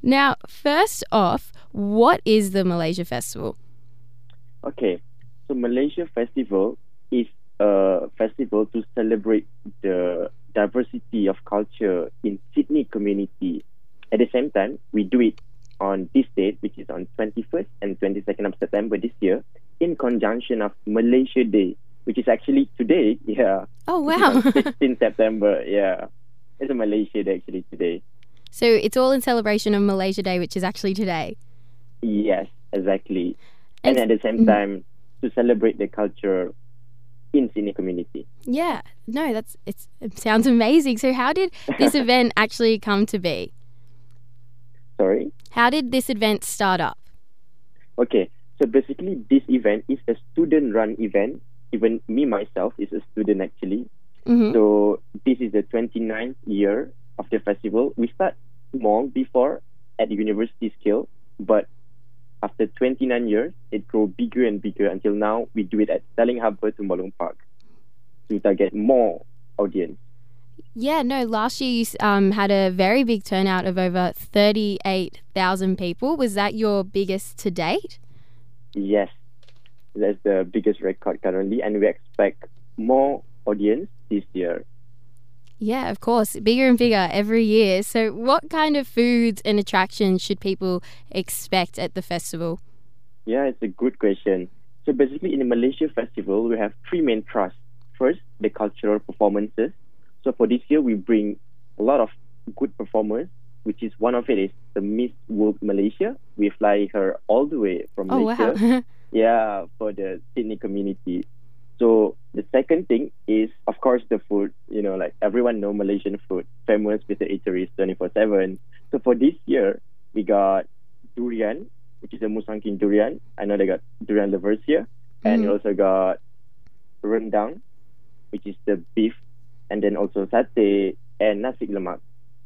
Now, first off, what is the Malaysia Festival? Okay, so Malaysia Festival is a festival to celebrate the diversity of culture in Sydney community. At the same time, we do it on this date, which is on 21st and 22nd of September this year, in conjunction of Malaysia Day, which is actually today. Yeah. Oh, Which is wow. on 16 September. Yeah. It's a Malaysia Day actually today. So it's all in celebration of Malaysia Day, which is actually today. Yes, exactly. And And at the same time, to celebrate the culture in Sydney community. Yeah, no, it sounds amazing. So how did this event actually come to be? Sorry? How did this event start up? Okay, so basically this event is a student-run event. Even me, myself, is a student actually. Mm-hmm. So this is the 29th year of the festival. We start small before at the university scale, but after 29 years, it grew bigger and bigger until now we do it at Darling Harbour to Malung Park to target more audience. Yeah, no, last year you had a very big turnout of over 38,000 people. Was that your biggest to date? Yes, that's the biggest record currently, and we expect more audience this year. Yeah, of course, bigger and bigger every year. So what kind of foods and attractions should people expect at the festival? Yeah, it's a good question. So basically, in the Malaysia Festival, we have three main thrusts. First, the cultural performances. So for this year, we bring a lot of good performers, which is one of it is the Miss World Malaysia. We fly her all the way from Oh, Malaysia. wow. Yeah, for the Sydney community. So the second thing is, of course, the food. You know, like everyone know Malaysian food, famous with the eateries 24/7. So for this year, we got durian, which is a Musangking durian. I know they got durian lovers here. And we also got rendang, which is the beef, and then also satay and nasi lemak.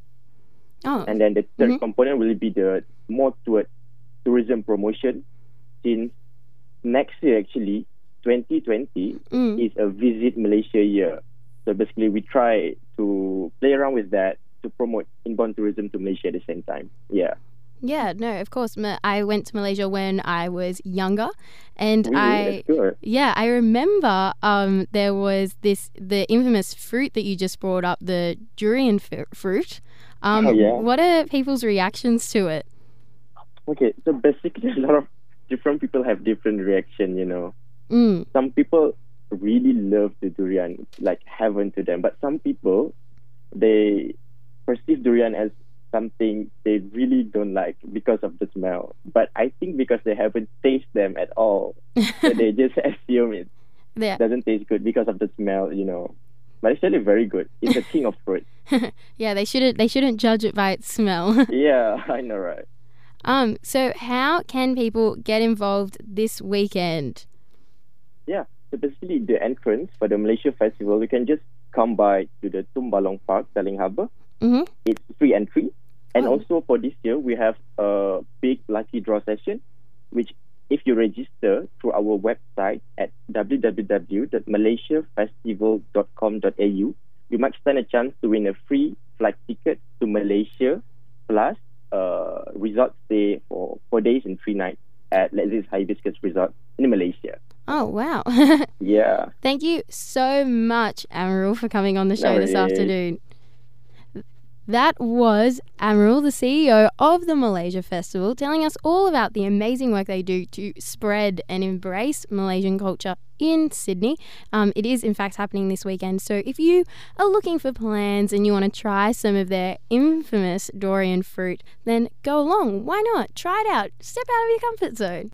Oh, And then the third component will be the more toward tourism promotion, since next year actually 2020 is a visit Malaysia year. So basically we try to play around with that to promote inbound tourism to Malaysia at the same time. Yeah. yeah, no, of course. I went to Malaysia when I was younger, and Really? That's good. I remember there was the infamous fruit that you just brought up, the durian fruit. Oh, yeah. What are people's reactions to it? Okay, so basically a lot of different people have different reaction, you know. Mm. Some people really love the durian, it's like heaven to them. But some people, they perceive durian as something they really don't like because of the smell. But I think because they haven't tasted them at all, so they just assume it Yeah. doesn't taste good because of the smell, you know. But it's actually very good. It's a king of fruit. Yeah, they shouldn't judge it by its smell. Yeah, I know, right? So how can people get involved this weekend? Yeah, so basically the entrance for the Malaysia Festival, you can just come by to the Tumbalong Park, Darling Harbour. Mm-hmm. It's free entry. And Oh. also for this year, we have a big lucky draw session, which if you register through our website at www.malaysiafestival.com.au, you might stand a chance to win a free flight ticket to Malaysia plus resort stay for 4 days and 3 nights at Leslie's Hibiscus Resort in Malaysia. Oh, wow. Yeah. Thank you so much, Amaral, for coming on the show this worries. afternoon. That was Amaral, the CEO of the Malaysia Festival, telling us all about the amazing work they do to spread and embrace Malaysian culture in Sydney. It is, in fact, happening this weekend. So if you are looking for plans and you want to try some of their infamous durian fruit, then go along. Why not? Try it out. Step out of your comfort zone.